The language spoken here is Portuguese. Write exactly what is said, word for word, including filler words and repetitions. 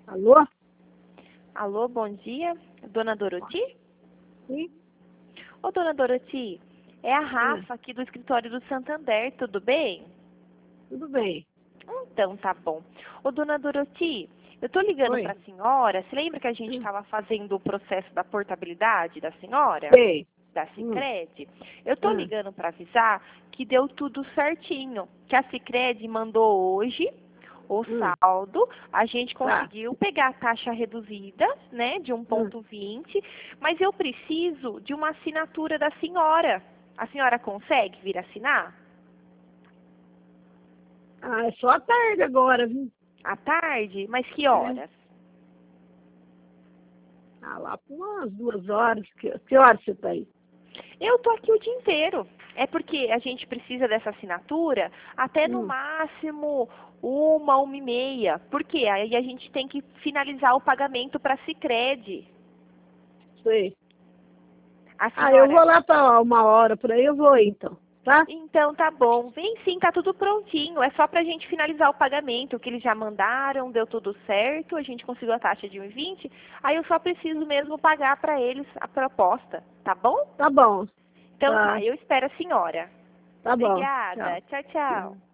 Alô? Alô, bom dia. Dona Doroti? Sim? Ô, Dona Doroti, é a Rafa aqui do escritório do Santander, tudo bem? Tudo bem. Então, tá bom. Ô, Dona Doroti, eu tô ligando Oi. para a senhora. Você lembra que a gente Hum. estava fazendo o processo da portabilidade da senhora? Sei. Da Hum. Sicredi? Eu tô Hum. ligando para avisar que deu tudo certinho, que a Sicredi mandou hoje o Hum. saldo, a gente Tá. conseguiu pegar a taxa reduzida, né, de um Hum. ponto vinte, mas eu preciso de uma assinatura da senhora. A senhora consegue vir assinar? Ah, é só a tarde agora, viu? À tarde? Mas que É. horas? Ah, lá por umas duas horas. Que, que horas você tá aí? Eu tô aqui o dia inteiro. É porque a gente precisa dessa assinatura até no Hum. máximo uma, uma e meia. Por quê? Aí a gente tem que finalizar o pagamento para a Sicredi. Sei. A Ah, eu senhora... vou lá para uma hora por aí, eu vou aí, então. Tá? Então tá bom. Vem sim, tá tudo prontinho. É só pra gente finalizar o pagamento, que eles já mandaram, deu tudo certo, a gente conseguiu a taxa de um e vinte. Aí eu só preciso mesmo pagar pra eles a proposta, tá bom? Tá bom. Então Tá. tá, eu espero a senhora. Tá bom. Tchau. Obrigada. Tchau, tchau.